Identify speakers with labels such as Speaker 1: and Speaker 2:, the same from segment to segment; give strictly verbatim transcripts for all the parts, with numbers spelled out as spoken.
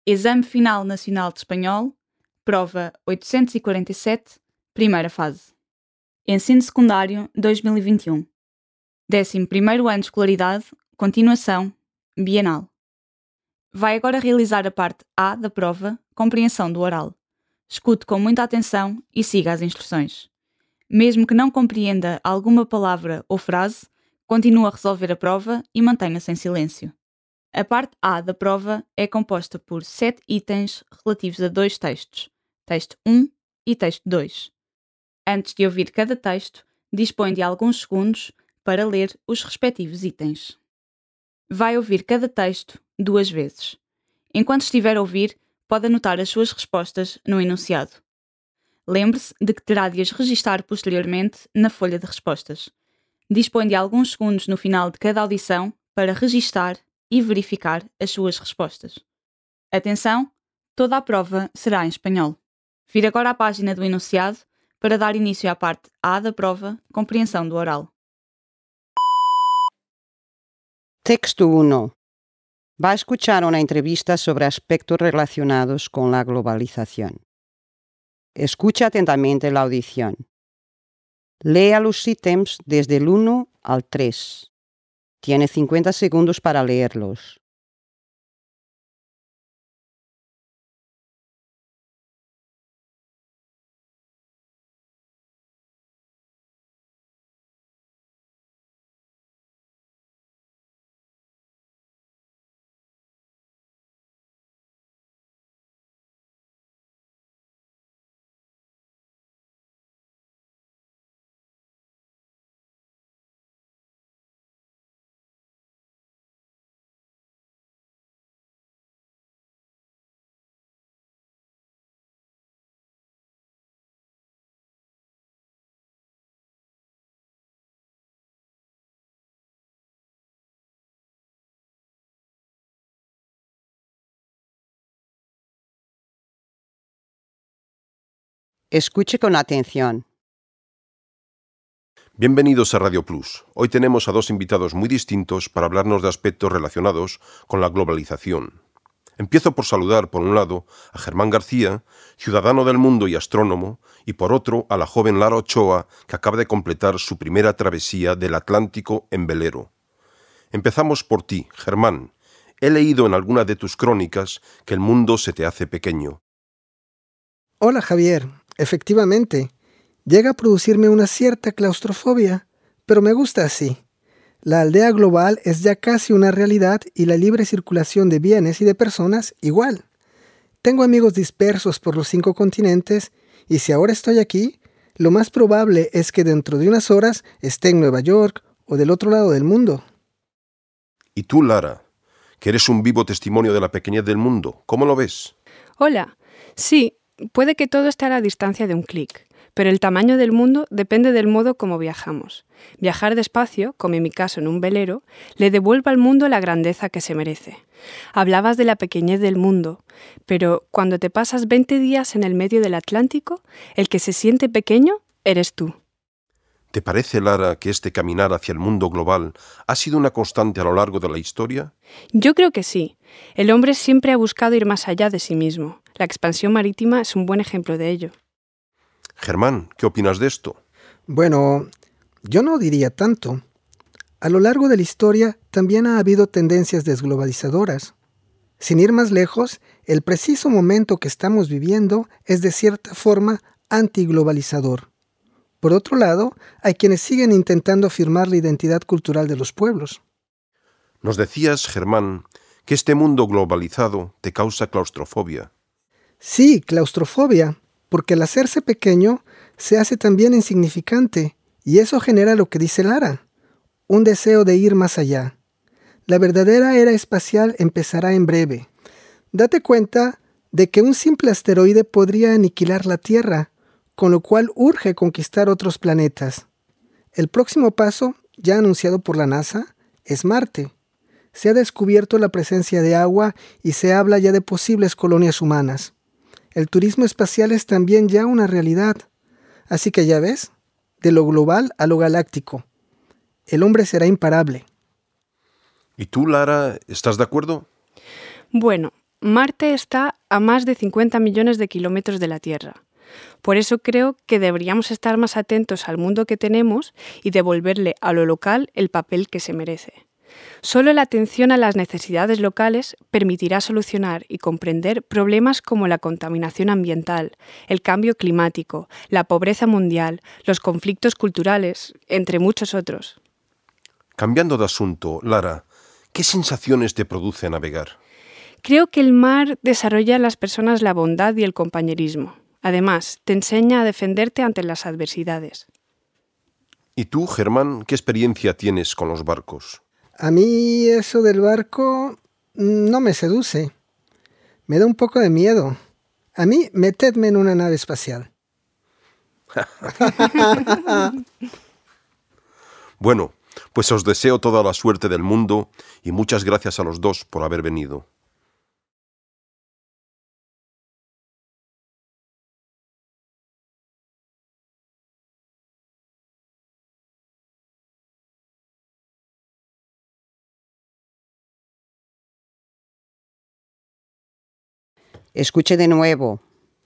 Speaker 1: Exame Final Nacional de Espanhol, prova oitocentos e quarenta e sete, primeira fase. Ensino Secundário dois mil e vinte e um. décimo primeiro ano de escolaridade, continuação, bienal. Vai agora realizar a parte A da prova, compreensão do oral. Escute com muita atenção e siga as instruções. Mesmo que não compreenda alguma palavra ou frase, continue a resolver a prova e mantenha-se em silêncio. A parte A da prova é composta por sete itens relativos a dois textos, texto um e texto dois. Antes de ouvir cada texto, dispõe de alguns segundos para ler os respectivos itens. Vai ouvir cada texto duas vezes. Enquanto estiver a ouvir, pode anotar as suas respostas no enunciado. Lembre-se de que terá de as registar posteriormente na folha de respostas. Dispõe de alguns segundos no final de cada audição para registar e verificar as suas respostas. Atenção, toda a prova será em espanhol. Vire agora à página do enunciado para dar início à parte A da prova, compreensão do oral.
Speaker 2: Texto uno. Va a escuchar una entrevista sobre aspectos relacionados con la globalización. Escucha atentamente la audición. Lea los ítems desde el uno al tres. Tiene cincuenta segundos para leerlos. Escuche con atención.
Speaker 3: Bienvenidos a Radio Plus. Hoy tenemos a dos invitados muy distintos para hablarnos de aspectos relacionados con la globalización. Empiezo por saludar, por un lado, a Germán García, ciudadano del mundo y astrónomo, y por otro, a la joven Lara Ochoa, que acaba de completar su primera travesía del Atlántico en velero. Empezamos por ti, Germán. He leído en alguna de tus crónicas que el mundo se te hace pequeño.
Speaker 4: Hola, Javier. Efectivamente, llega a producirme una cierta claustrofobia, pero me gusta así. La aldea global es ya casi una realidad y la libre circulación de bienes y de personas igual. Tengo amigos dispersos por los cinco continentes y si ahora estoy aquí, lo más probable es que dentro de unas horas esté en Nueva York o del otro lado del mundo.
Speaker 3: Y tú, Lara, que eres un vivo testimonio de la pequeñez del mundo, ¿cómo lo ves?
Speaker 5: Hola, sí. Puede que todo esté a la distancia de un clic, pero el tamaño del mundo depende del modo como viajamos. Viajar despacio, como en mi caso en un velero, le devuelve al mundo la grandeza que se merece. Hablabas de la pequeñez del mundo, pero cuando te pasas veinte días en el medio del Atlántico, el que se siente pequeño eres tú.
Speaker 3: ¿Te parece, Lara, que este caminar hacia el mundo global ha sido una constante a lo largo de la historia?
Speaker 5: Yo creo que sí. El hombre siempre ha buscado ir más allá de sí mismo. La expansión marítima es un buen ejemplo de ello.
Speaker 3: Germán, ¿qué opinas de esto?
Speaker 4: Bueno, yo no diría tanto. A lo largo de la historia también ha habido tendencias desglobalizadoras. Sin ir más lejos, el preciso momento que estamos viviendo es de cierta forma antiglobalizador. Por otro lado, hay quienes siguen intentando afirmar la identidad cultural de los pueblos.
Speaker 3: Nos decías, Germán, que este mundo globalizado te causa claustrofobia.
Speaker 4: Sí, claustrofobia, porque al hacerse pequeño se hace también insignificante, y eso genera lo que dice Lara, un deseo de ir más allá. La verdadera era espacial empezará en breve. Date cuenta de que un simple asteroide podría aniquilar la Tierra, con lo cual urge conquistar otros planetas. El próximo paso, ya anunciado por la NASA, es Marte. Se ha descubierto la presencia de agua y se habla ya de posibles colonias humanas. El turismo espacial es también ya una realidad. Así que ya ves, de lo global a lo galáctico. El hombre será imparable.
Speaker 3: ¿Y tú, Lara, estás de acuerdo?
Speaker 5: Bueno, Marte está a más de cincuenta millones de kilómetros de la Tierra. Por eso creo que deberíamos estar más atentos al mundo que tenemos y devolverle a lo local el papel que se merece. Solo la atención a las necesidades locales permitirá solucionar y comprender problemas como la contaminación ambiental, el cambio climático, la pobreza mundial, los conflictos culturales, entre muchos otros.
Speaker 3: Cambiando de asunto, Lara, ¿qué sensaciones te produce navegar?
Speaker 5: Creo que el mar desarrolla en las personas la bondad y el compañerismo. Además, te enseña a defenderte ante las adversidades.
Speaker 3: ¿Y tú, Germán, qué experiencia tienes con los barcos?
Speaker 4: A mí eso del barco no me seduce. Me da un poco de miedo. A mí, metedme en una nave espacial.
Speaker 3: Bueno, pues os deseo toda la suerte del mundo y muchas gracias a los dos por haber venido.
Speaker 2: Escuche de nuevo.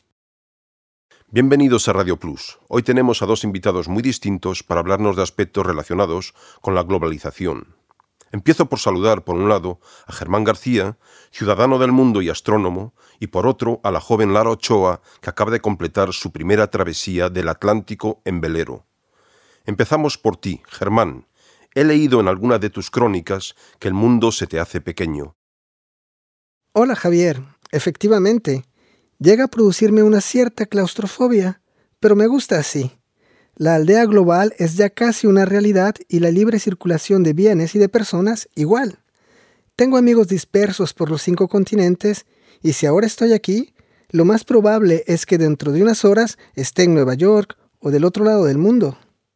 Speaker 3: Bienvenidos a Radio Plus. Hoy tenemos a dos invitados muy distintos para hablarnos de aspectos relacionados con la globalización. Empiezo por saludar, por un lado, a Germán García, ciudadano del mundo y astrónomo, y por otro, a la joven Lara Ochoa, que acaba de completar su primera travesía del Atlántico en velero. Empezamos por ti, Germán. He leído en alguna de tus crónicas que el mundo se te hace pequeño.
Speaker 4: Hola, Javier. Efectivamente, llega a producirme una cierta claustrofobia, pero me gusta así. La aldea global es ya casi una realidad y la libre circulación de bienes y de personas igual. Tengo amigos dispersos por los cinco continentes y si ahora estoy aquí, lo más probable es que dentro de unas horas esté en Nueva York o del otro lado del mundo.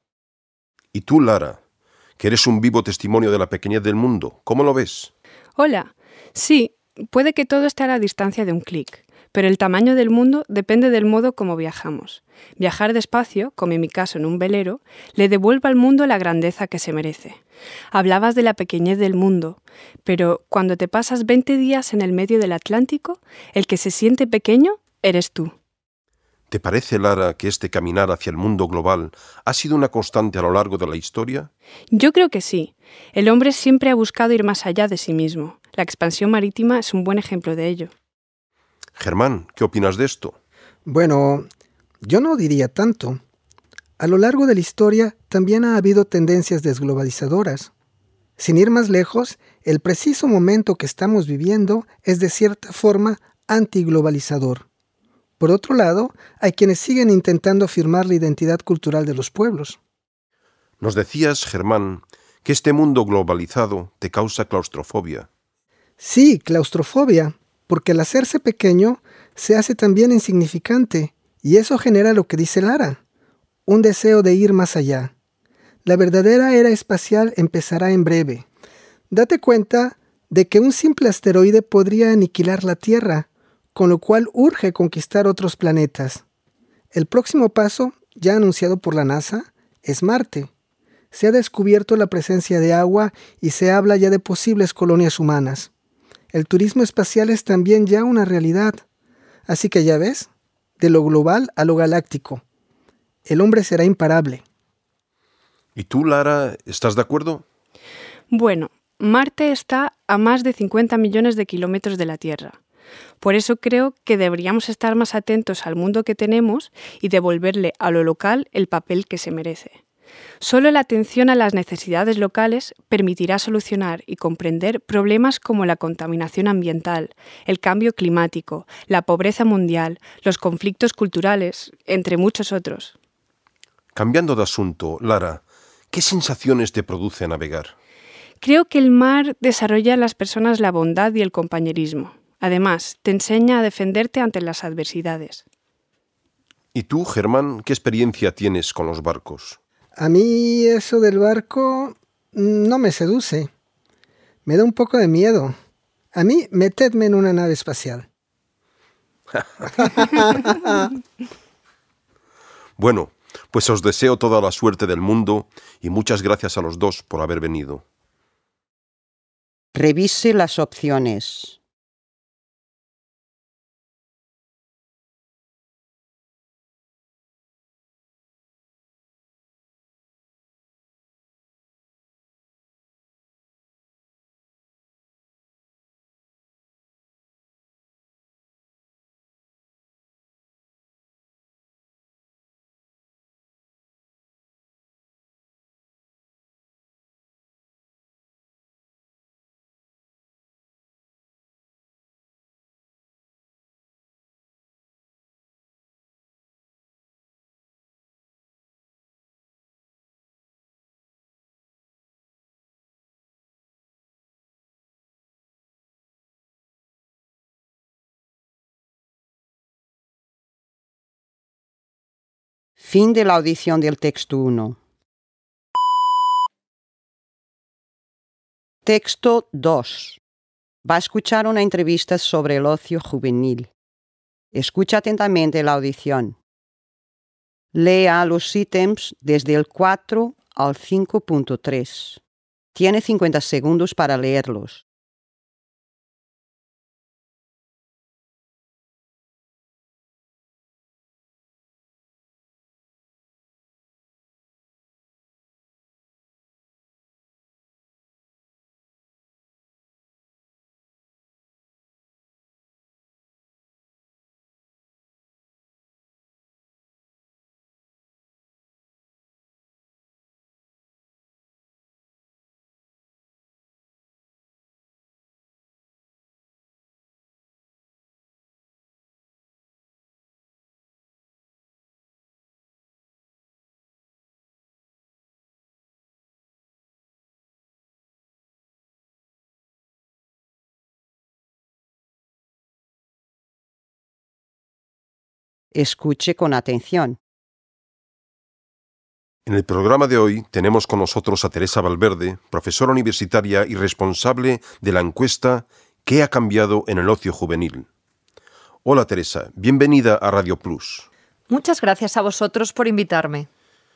Speaker 3: Y tú, Lara, que eres un vivo testimonio de la pequeñez del mundo, ¿cómo lo ves?
Speaker 5: Hola. Sí, puede que todo esté a la distancia de un clic, pero el tamaño del mundo depende del modo como viajamos. Viajar despacio, como en mi caso en un velero, le devuelve al mundo la grandeza que se merece. Hablabas de la pequeñez del mundo, pero cuando te pasas veinte días en el medio del Atlántico, el que se siente pequeño eres tú.
Speaker 3: ¿Te parece, Lara, que este caminar hacia el mundo global ha sido una constante a lo largo de la historia?
Speaker 5: Yo creo que sí. El hombre siempre ha buscado ir más allá de sí mismo. La expansión marítima es un buen ejemplo de ello.
Speaker 3: Germán, ¿qué opinas de esto?
Speaker 4: Bueno, yo no diría tanto. A lo largo de la historia también ha habido tendencias desglobalizadoras. Sin ir más lejos, el preciso momento que estamos viviendo es de cierta forma antiglobalizador. Por otro lado, hay quienes siguen intentando afirmar la identidad cultural de los pueblos.
Speaker 3: Nos decías, Germán, que este mundo globalizado te causa claustrofobia.
Speaker 4: Sí, claustrofobia, porque al hacerse pequeño se hace también insignificante, y eso genera lo que dice Lara, un deseo de ir más allá. La verdadera era espacial empezará en breve. Date cuenta de que un simple asteroide podría aniquilar la Tierra, con lo cual urge conquistar otros planetas. El próximo paso, ya anunciado por la NASA, es Marte. Se ha descubierto la presencia de agua y se habla ya de posibles colonias humanas. El turismo espacial es también ya una realidad. Así que ya ves, de lo global a lo galáctico. El hombre será imparable.
Speaker 3: ¿Y tú, Lara, estás de acuerdo?
Speaker 5: Bueno, Marte está a más de cincuenta millones de kilómetros de la Tierra. Por eso creo que deberíamos estar más atentos al mundo que tenemos y devolverle a lo local el papel que se merece. Solo la atención a las necesidades locales permitirá solucionar y comprender problemas como la contaminación ambiental, el cambio climático, la pobreza mundial, los conflictos culturales, entre muchos otros.
Speaker 3: Cambiando de asunto, Lara, ¿qué sensaciones te produce navegar?
Speaker 5: Creo que el mar desarrolla en las personas la bondad y el compañerismo. Además, te enseña a defenderte ante las adversidades.
Speaker 3: ¿Y tú, Germán, qué experiencia tienes con los barcos?
Speaker 4: A mí eso del barco no me seduce. Me da un poco de miedo. A mí, metedme en una nave espacial.
Speaker 3: Bueno, pues os deseo toda la suerte del mundo y muchas gracias a los dos por haber venido.
Speaker 2: Revise las opciones. Fin de la audición del texto uno. Texto dos. Va a escuchar una entrevista sobre el ocio juvenil. Escucha atentamente la audición. Lea los ítems desde el cuatro al cinco punto tres. Tiene cincuenta segundos para leerlos. Escuche con atención.
Speaker 3: En el programa de hoy tenemos con nosotros a Teresa Valverde, profesora universitaria y responsable de la encuesta ¿Qué ha cambiado en el ocio juvenil? Hola Teresa, bienvenida a Radio Plus.
Speaker 6: Muchas gracias a vosotros por invitarme.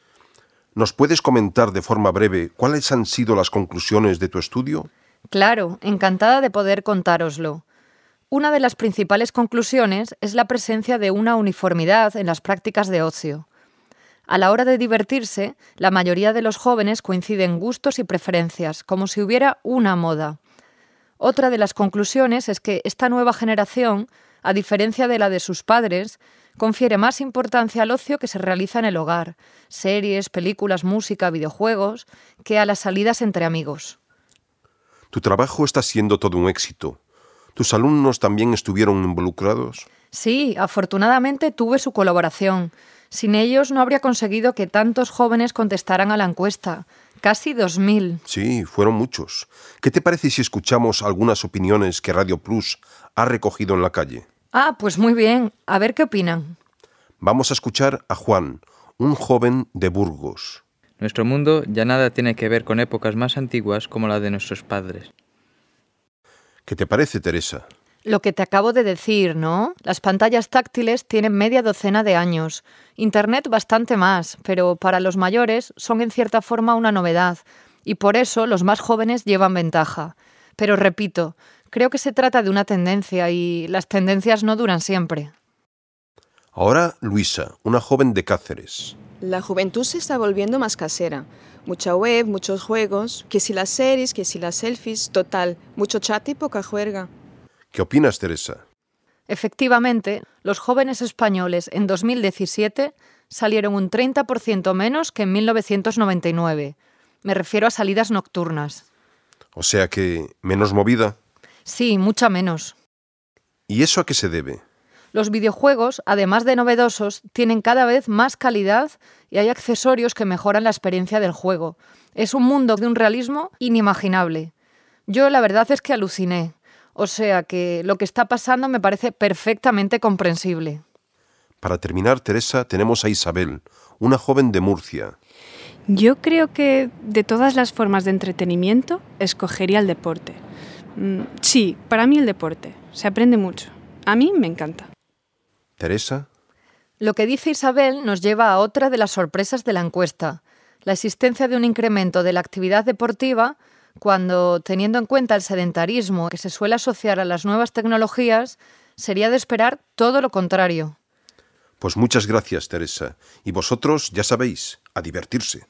Speaker 3: ¿Nos puedes comentar de forma breve cuáles han sido las conclusiones de tu estudio?
Speaker 6: Claro, encantada de poder contároslo. Una de las principales conclusiones es la presencia de una uniformidad en las prácticas de ocio. A la hora de divertirse, la mayoría de los jóvenes coinciden gustos y preferencias, como si hubiera una moda. Otra de las conclusiones es que esta nueva generación, a diferencia de la de sus padres, confiere más importancia al ocio que se realiza en el hogar, series, películas, música, videojuegos, que a las salidas entre amigos.
Speaker 3: Tu trabajo está siendo todo un éxito. ¿Tus alumnos también estuvieron involucrados?
Speaker 6: Sí, afortunadamente tuve su colaboración. Sin ellos no habría conseguido que tantos jóvenes contestaran a la encuesta. Casi dos mil.
Speaker 3: Sí, fueron muchos. ¿Qué te parece si escuchamos algunas opiniones que Radio Plus ha recogido en la calle?
Speaker 6: Ah, pues muy bien. A ver qué opinan.
Speaker 3: Vamos a escuchar a Juan, un joven de Burgos.
Speaker 7: Nuestro mundo ya nada tiene que ver con épocas más antiguas como la de nuestros padres.
Speaker 3: ¿Qué te parece, Teresa?
Speaker 6: Lo que te acabo de decir, ¿no? Las pantallas táctiles tienen media docena de años. Internet bastante más, pero para los mayores son en cierta forma una novedad, y por eso los más jóvenes llevan ventaja. Pero repito, creo que se trata de una tendencia y las tendencias no duran siempre.
Speaker 3: Ahora Luisa, una joven de Cáceres.
Speaker 8: La juventud se está volviendo más casera. Mucha web, muchos juegos, que si las series, que si las selfies, total, mucho chat y poca juerga.
Speaker 3: ¿Qué opinas, Teresa?
Speaker 6: Efectivamente, los jóvenes españoles en dos mil diecisiete salieron un treinta por ciento menos que en mil novecientos noventa y nueve. Me refiero a salidas nocturnas.
Speaker 3: O sea que, ¿menos movida?
Speaker 6: Sí, mucha menos.
Speaker 3: ¿Y eso a qué se debe?
Speaker 6: Los videojuegos, además de novedosos, tienen cada vez más calidad y hay accesorios que mejoran la experiencia del juego. Es un mundo de un realismo inimaginable. Yo la verdad es que aluciné. O sea que lo que está pasando me parece perfectamente comprensible.
Speaker 3: Para terminar, Teresa, tenemos a Isabel, una joven de Murcia.
Speaker 5: Yo creo que de todas las formas de entretenimiento, escogería el deporte. Mm, sí, para mí el deporte. Se aprende mucho. A mí me encanta.
Speaker 3: ¿Teresa?
Speaker 6: Lo que dice Isabel nos lleva a otra de las sorpresas de la encuesta, la existencia de un incremento de la actividad deportiva cuando, teniendo en cuenta el sedentarismo que se suele asociar a las nuevas tecnologías, sería de esperar todo lo contrario.
Speaker 3: Pues muchas gracias, Teresa. Y vosotros, ya sabéis, a divertirse.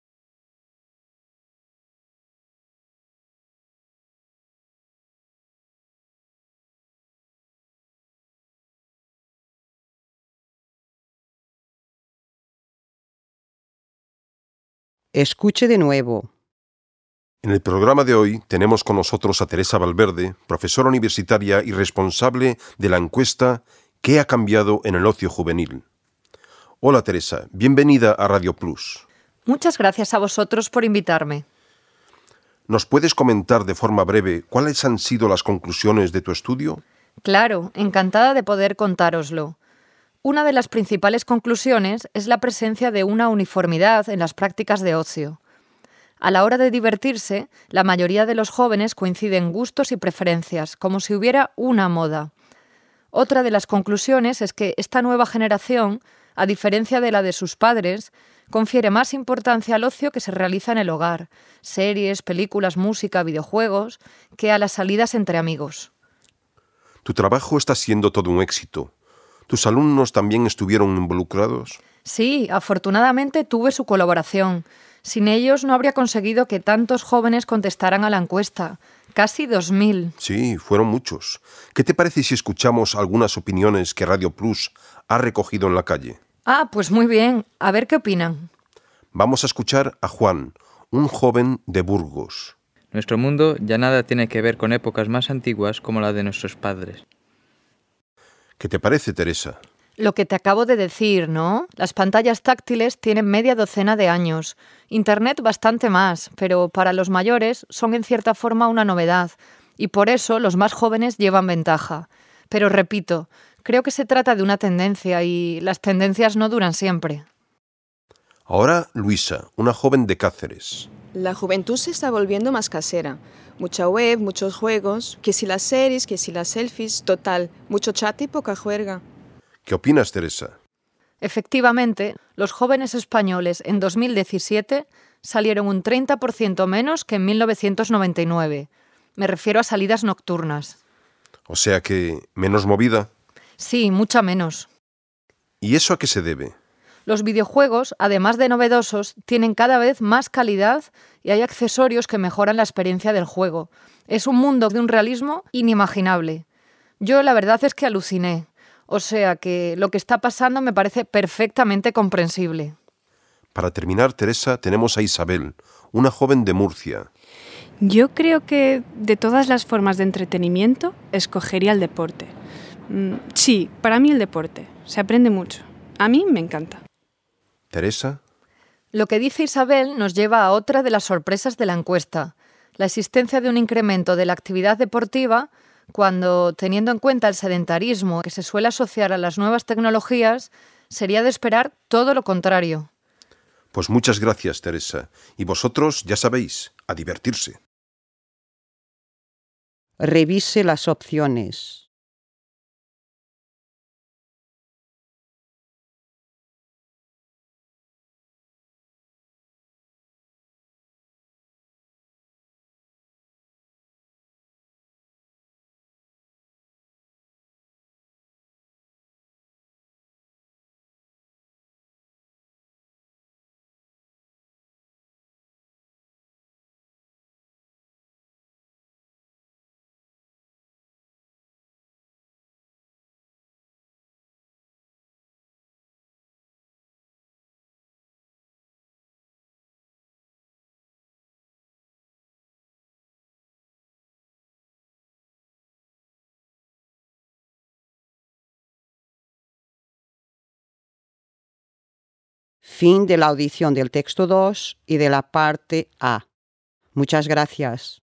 Speaker 2: Escuche de nuevo.
Speaker 3: En el programa de hoy tenemos con nosotros a Teresa Valverde, profesora universitaria y responsable de la encuesta ¿Qué ha cambiado en el ocio juvenil? Hola Teresa, bienvenida a Radio Plus.
Speaker 6: Muchas gracias a vosotros por invitarme.
Speaker 3: ¿Nos puedes comentar de forma breve cuáles han sido las conclusiones de tu estudio?
Speaker 6: Claro, encantada de poder contároslo. Una de las principales conclusiones es la presencia de una uniformidad en las prácticas de ocio. A la hora de divertirse, la mayoría de los jóvenes coinciden gustos y preferencias, como si hubiera una moda. Otra de las conclusiones es que esta nueva generación, a diferencia de la de sus padres, confiere más importancia al ocio que se realiza en el hogar, series, películas, música, videojuegos, que a las salidas entre amigos.
Speaker 3: Tu trabajo está siendo todo un éxito. ¿Tus alumnos también estuvieron involucrados?
Speaker 6: Sí, afortunadamente tuve su colaboración. Sin ellos no habría conseguido que tantos jóvenes contestaran a la encuesta. Casi dos mil.
Speaker 3: Sí, fueron muchos. ¿Qué te parece si escuchamos algunas opiniones que Radio Plus ha recogido en la calle?
Speaker 6: Ah, pues muy bien. A ver qué opinan.
Speaker 3: Vamos a escuchar a Juan, un joven de Burgos.
Speaker 7: Nuestro mundo ya nada tiene que ver con épocas más antiguas como la de nuestros padres.
Speaker 3: ¿Qué te parece, Teresa?
Speaker 6: Lo que te acabo de decir, ¿no? Las pantallas táctiles tienen media docena de años. Internet bastante más, pero para los mayores son en cierta forma una novedad, y por eso los más jóvenes llevan ventaja. Pero repito, creo que se trata de una tendencia y las tendencias no duran siempre.
Speaker 3: Ahora Luisa, una joven de Cáceres.
Speaker 8: La juventud se está volviendo más casera. Mucha web, muchos juegos, que si las series, que si las selfies, total, mucho chat y poca juerga.
Speaker 3: ¿Qué opinas, Teresa?
Speaker 6: Efectivamente, los jóvenes españoles en dos mil diecisiete salieron un treinta por ciento menos que en mil novecientos noventa y nueve. Me refiero a salidas nocturnas.
Speaker 3: O sea que, ¿menos movida?
Speaker 6: Sí, mucha menos.
Speaker 3: ¿Y eso a qué se debe?
Speaker 6: Los videojuegos, además de novedosos, tienen cada vez más calidad y hay accesorios que mejoran la experiencia del juego. Es un mundo de un realismo inimaginable. Yo la verdad es que aluciné. O sea que lo que está pasando me parece perfectamente comprensible.
Speaker 3: Para terminar, Teresa, tenemos a Isabel, una joven de Murcia.
Speaker 5: Yo creo que de todas las formas de entretenimiento, escogería el deporte. Mm, sí, para mí el deporte. Se aprende mucho. A mí me encanta.
Speaker 3: Teresa.
Speaker 6: Lo que dice Isabel nos lleva a otra de las sorpresas de la encuesta, la existencia de un incremento de la actividad deportiva cuando, teniendo en cuenta el sedentarismo que se suele asociar a las nuevas tecnologías, sería de esperar todo lo contrario.
Speaker 3: Pues muchas gracias, Teresa. Y vosotros, ya sabéis, a divertirse.
Speaker 2: Revise las opciones. Fin de la audición del texto dos y de la parte A. Muchas gracias.